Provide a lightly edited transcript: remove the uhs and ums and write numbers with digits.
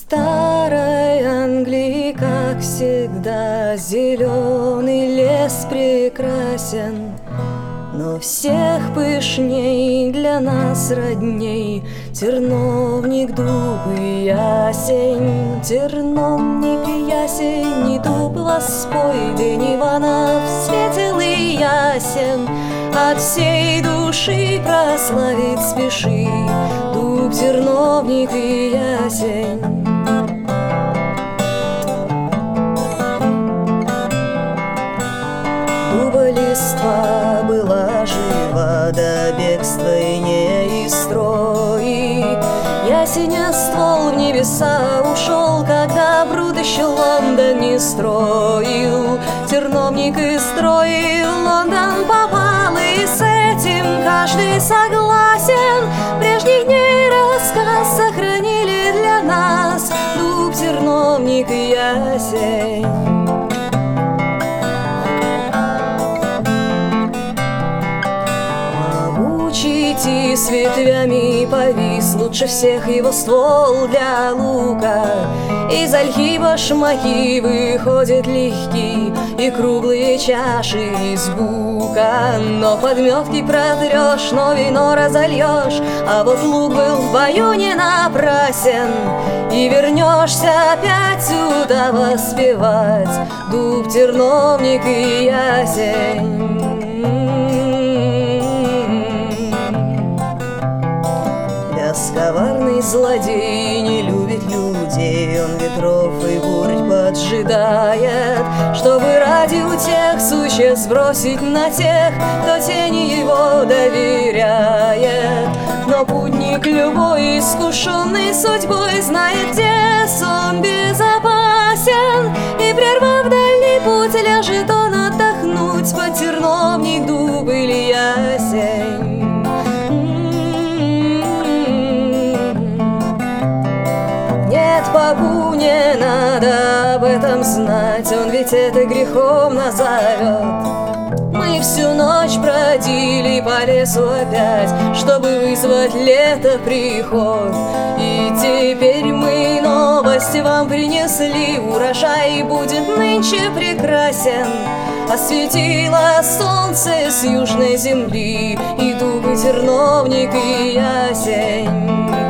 старой Англии, как всегда, зеленый лес прекрасен, но всех пышней для нас родней терновник, дуб и ясень. Терновник и ясень, и дуб воспой, день Иванов светлый ясен. От всей души прославить спеши дуб, терновник и ясень. Дуба листва была жива до бегства и не из строи. Ясеня ствол в небеса ушел, когда бруд еще Лондон не строил. Терновник и строил, Лондон попал, и с этим каждый согласен. Прежних дней рассказ сохранили для нас дуб, терновник и ясень. И с ветвями повис лучше всех его ствол для лука. Из ольхи башмаки выходят легкие и круглые чаши из бука. Но подметки протрешь, но вино разольешь, а вот лук был в бою не напрасен. И вернешься опять сюда воспевать дуб, терновник и ясень. Коварный злодей не любит людей, он ветров и бурь поджидает, чтобы ради утех существ сбросить на тех, кто тени его доверяет. Но путник любой, искушенный судьбой, знает, где сон безопасен, и, прервав дальний путь, ляжет он отдохнуть под терновник, дуб или ясень. Попу не надо об этом знать, он ведь это грехом назовет. Мы всю ночь бродили по лесу опять, чтобы вызвать лето приход. И теперь мы новости вам принесли, урожай будет нынче прекрасен. Осветило солнце с южной земли и дуб, и терновник, и ясень.